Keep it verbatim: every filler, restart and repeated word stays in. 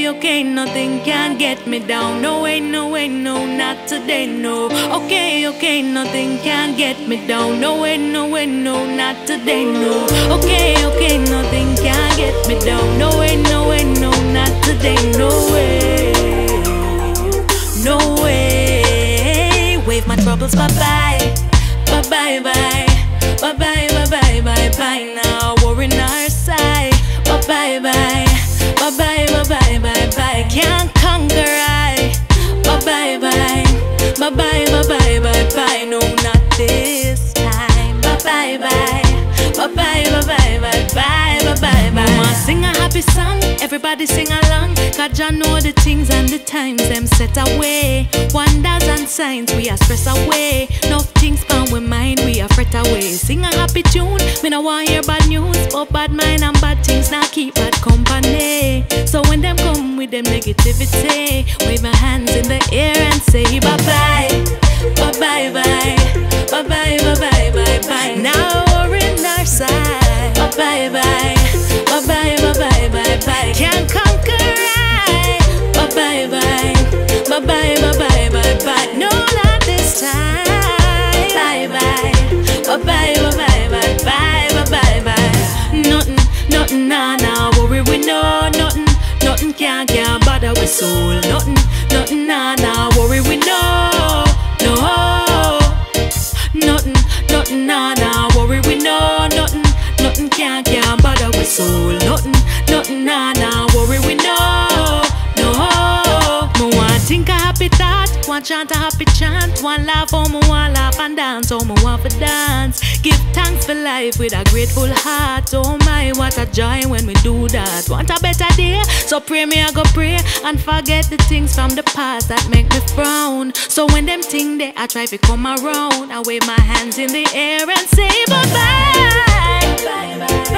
Okay, okay, nothing can get me down. No way, no way, no, not today, no. Okay, okay, nothing can get me down. No way, no way, no, not today, no. Okay, okay, nothing can get me down. No way, no way, no, not today, no way. No way. Wave my troubles bye-bye, bye-bye, bye. Bye-bye, bye-bye, bye-bye. Now worry on our side. Bye-bye, bye. Bye-bye, bye-bye, bye-bye. Can't conquer I. Bye-bye, bye. Bye-bye, bye-bye, bye-bye. No, not this time. Bye-bye, bye. Bye-bye, bye-bye, bye-bye, bye-bye, bye. Mama sing a happy song, everybody sing along. Cause you know the things and the times them set away. Wonders and signs we are stress away. No things found with mind we are fret away. Sing a happy tune, me no want hear bad news. But bad mind and bad things now keep bad company. So when them come with them negativity, wave my hands in the air and say bye-bye. Bye-bye, bye. Bye-bye, bye-bye, bye-bye. Now we're in our side. Bye-bye, bye. Bye-bye, bye-bye, bye-bye. Can't conquer I. Bye-bye, bye. Bye-bye, bye-bye, bye-bye. No, not this time. Bye-bye. Bye-bye, bye-bye, bye-bye, bye-bye, bye. Nothing, nothing, nah, nah, worry we know. Nothing, nothing can, can't bother with soul. Nothing, nothing, nah, nah, worry we know. No. Nothing, nothing, nah, nah, worry we know. Nothing, nothing can, can't bother with soul. Nothing, nothing, nah, nah, worry we know. No. Me want think a happy thought, want chant a happy chant, want laugh, oh me want laugh and dance, oh me want for dance. Give thanks for life with a grateful heart. Oh my, what a joy when we do that. Want a better day, so pray me I go pray and forget the things from the past that make me frown. So when them think they I try to come around, I wave my hands in the air and say bye bye. Bye bye.